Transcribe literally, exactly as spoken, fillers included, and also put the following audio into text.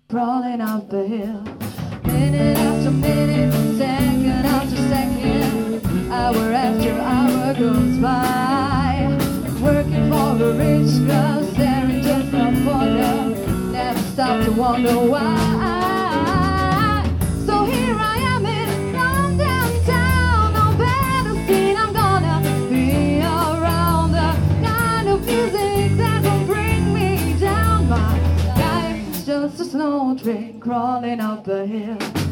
crawling up the hill. Minute after minute, second after second, hour after hour goes by. Working for a rich girl, staring just up for her, never stop to wonder why. So here I am in London town, no better scene, I'm gonna be around the kind of music that will bring me down. My life is just a snow train crawling up the hill.